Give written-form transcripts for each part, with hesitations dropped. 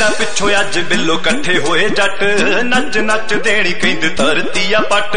तेरा पिछो अज बिल्लो कट्ठे होए जट, नच नच देनी कहंदे धरती आ पट।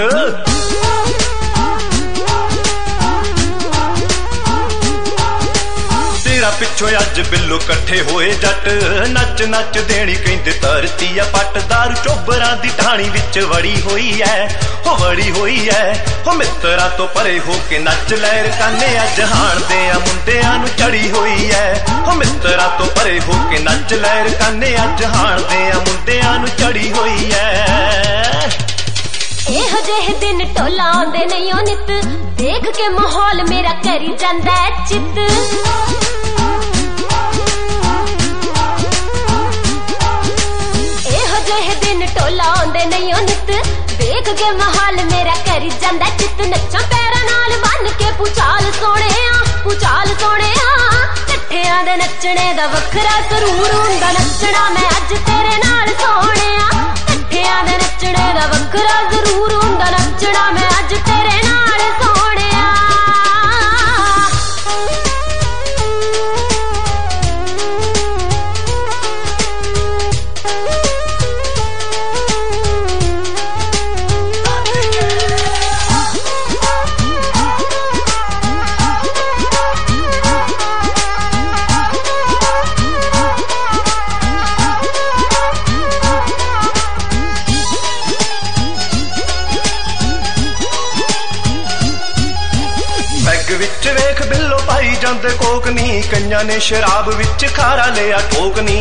तेरा पिछो अज बिल्लो कट्ठे होए जट, नच नच देनी कहंदे धरती आ पट। दारू चोबरां दी ढाणी विच वड़ी होई है, हो वड़ी होई है, हो मित्रा तो परे हो के नच लहर काने अज हाण दे मुंडियां नूं चढ़ी होई है, हो मित्रा तो परे हो के नच लहर काने अज हाण दे मुंडियां नूं चढ़ी होई है। एहो जेह दिन टोला आंदे नहीं ओ नित, देख के माहौल मेरा करी जांदा है चित। एहो जेह दिन टोला आंदे नहीं ओ नित, देख के माहौल मेरा करी जांदा चित। नच्चा पैरां नाल बन के पुचाल सोहणिया, पुचाल सोहणिया, कट्ठियां दे नच्चणे दा वखरा सरूर हुंदा। नच्चना मैं अज तेरे नाल सोहणिया, कट्ठियां दे नच्चणे दा वखरा जरूर हुंदा। नच्चना मैं अज तेरे नाल सोहणिया। विच वेख बिल्लो पाई जांदे कोकनी, कईयां ने शराब विच खारा लिया ठोकनी।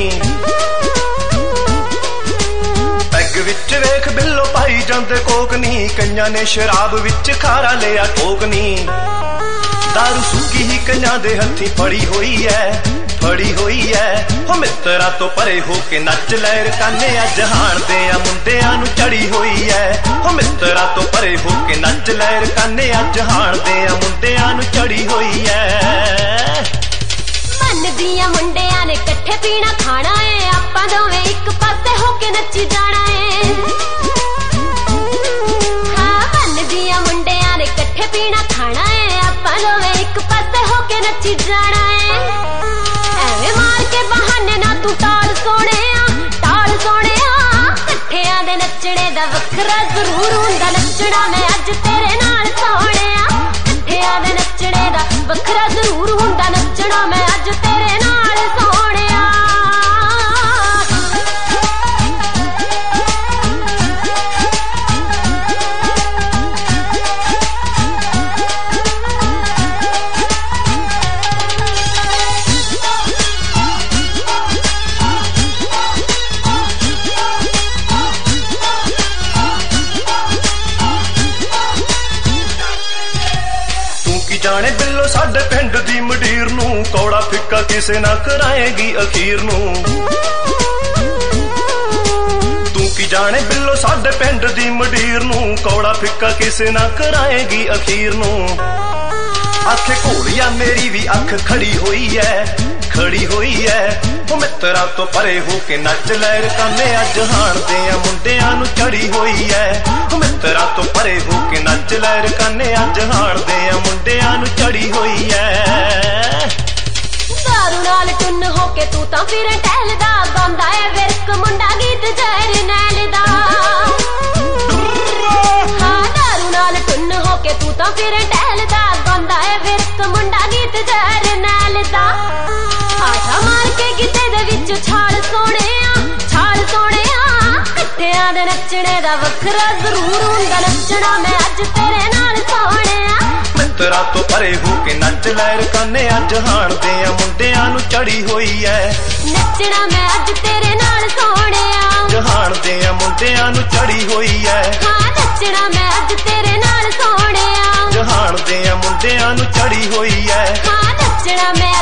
पैग विच वेख बिल्लो पाई जांदे कोकनी, कईयां ने शराब विच खारा लिया ठोकनी। दारू सुक्की ही कईयां दे हत्थी फड़ी होई है, फड़ी होई है, हो मित्रा तो परे हो के नच लहर काने अज हाण दे मुंडियां नूं चढ़ी होई है, हो मित्रा तो परे हो के नच लहर काने अज हाण दे मुंडियां नूं चढ़ी होई है। मन दियां मुंडियां ने कट्ठे पीना खाना है, आपां दोवें इक पासे हो के नच्ची जाना है। हाँ मन दियां मुंडियां ने कट्ठे पीना खाना है, आपां दोवें इक पासे हो के नच्ची जाना है। एवें मार के बहाने ना तू टाल सोहणिया, टाल सोहणिया, कट्ठियां दे नच्चणे दा वखरा जरूर हुंदा। नच्चना मैं अज तेरे नाल सोहणिया, कट्ठियां दे नच्चणे दा वखरा जरूर हुंदा। नच्चना मैं अज तेरे नाल सोहणिया। जाने बिल्लो साडे पिंड दी मंडीर नूं, कौड़ा फिक्का किसे ना कराएगी अखीर नूं। तू की जाने बिल्लो साडे पिंड दी मंडीर नूं, कौड़ा फिक्का किसे ना कराएगी अखीर नूं। आखे घोड़िया मेरी भी अख खड़ी हुई है, खड़ी हुई है, हो मित्रा तो परे हो के नच लहर काने अज हाण दे मुंडियां नूं चढ़ी हुई है, हो मित्रा तो परे हो के नच लहर काने अज हाण दे मुंडियां नूं चढ़ी हुई है। दारू नाल टुन्न हो के तू तां फिर टहलदा, गांदा है विरक मुंडा गीत जरनैल दा। हाँ दारू नाल टुन्न हो के तू तां फिर टहलदा, गांदा है विरक मुंडा गीत जरनैल दा। आशा मार के गिद्दे दे विच छाल सोहणिया, छाल सोहणिया, कट्ठियां दे नच्चणे दा वखरा जरूर हुंदा। नच्चना मैं अज तेरे नाल सोहणिया, मित्रा तो परे हो के नच लहर काने अज हाण दे मुंडियां नूं चढ़ी होई है। नच्चना मैं अज तेरे नाल सोहणिया, हाण दे मुंडियां नूं चढ़ी होई है। हाँ नच्चना मैं अज तेरे नाल सोहणिया, हाण दे मुंडियां नूं चढ़ी होई है। हाँ नच्चना मैं